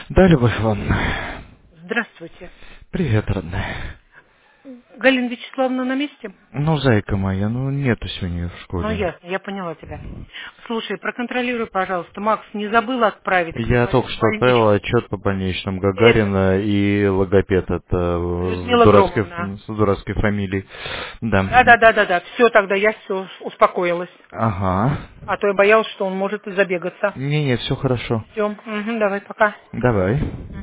Да, Любовь Ивановна. Здравствуйте. Привет, родная. Галина Вячеславовна на месте? Ну, зайка моя, ну нету сегодня в Ну, школе. ясно, я поняла тебя. Слушай, проконтролируй, пожалуйста. Макс не забыл отправить к Я только что отправил больничному? отчет по больничным Это, Гагарина и логопед от Людмила Громовна. с дурацкой фамилией. Да. Да. Все, тогда я все успокоилась. Ага. А то я боялась, что он может и забегаться. Не, все хорошо. Все, давай, пока. Давай.